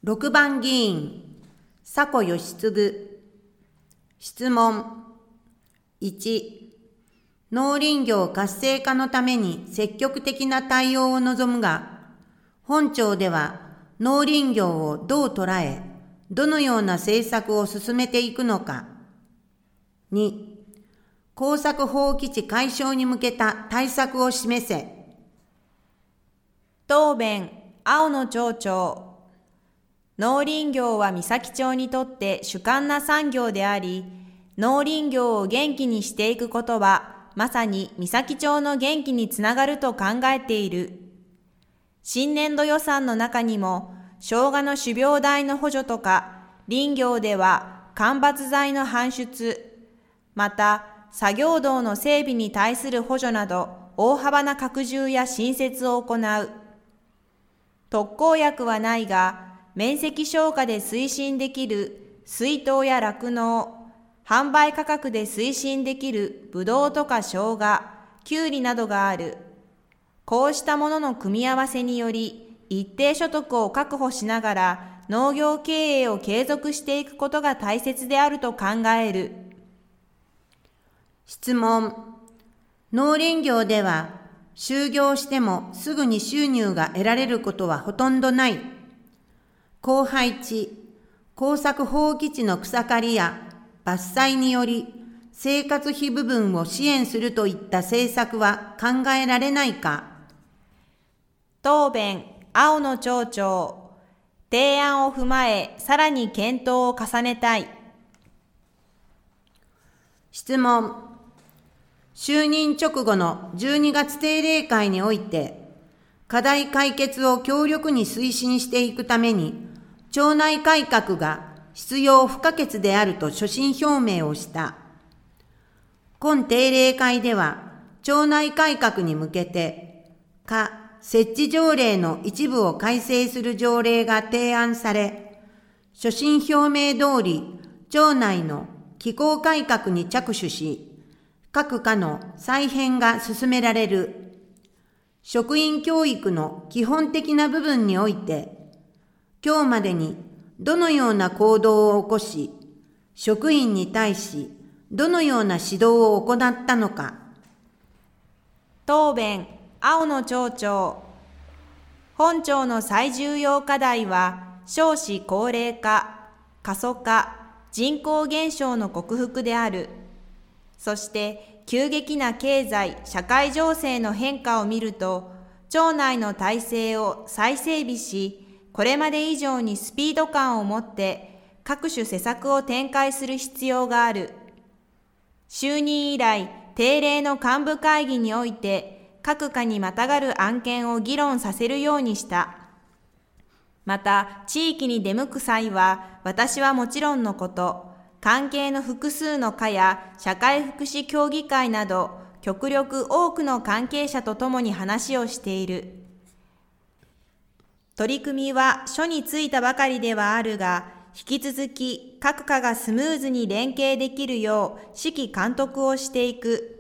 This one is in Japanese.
6番議員、佐古義次。質問。1、農林業活性化のために積極的な対応を望むが、本庁では農林業をどう捉え、どのような政策を進めていくのか。2、耕作放棄地解消に向けた対策を示せ。 答弁、青野町長。農林業は三崎町にとって主幹な産業であり、農林業を元気にしていくことは、まさに三崎町の元気につながると考えている。新年度予算の中にも、生姜の種苗代の補助とか、林業では間伐材の搬出、また作業道の整備に対する補助など、大幅な拡充や新設を行う。特効薬はないが、面積消化で推進できる水耕や酪農、販売価格で推進できるブドウとか生姜、キュウリなどがある。こうしたものの組み合わせにより、一定所得を確保しながら農業経営を継続していくことが大切であると考える。 質問。農林業では、就業してもすぐに収入が得られることはほとんどない。荒廃地、耕作放棄地の草刈りや伐採により生活費部分を支援するといった政策は考えられないか。 答弁、青野町長。提案を踏まえ、さらに検討を重ねたい。 質問。就任直後の12月定例会において、課題解決を強力に推進していくために、町内改革が必要不可欠であると所信表明をした。今定例会では、町内改革に向けて、設置条例の一部を改正する条例が提案され、所信表明通り、町内の機構改革に着手し、各課の再編が進められる。職員教育の基本的な部分において、今日までにどのような行動を起こし、職員に対しどのような指導を行ったのか。 答弁、青野町長。本庁の最重要課題は、少子高齢化、過疎化、人口減少の克服である。そして、急激な経済・社会情勢の変化を見ると、町内の体制を再整備し、これまで以上にスピード感を持って各種施策を展開する必要がある。就任以来、定例の幹部会議において各課にまたがる案件を議論させるようにした。また、地域に出向く際は、私はもちろんのこと、関係の複数の課や社会福祉協議会など、極力多くの関係者とともに話をしている。取り組みは初についたばかりではあるが、引き続き各課がスムーズに連携できるよう指揮監督をしていく。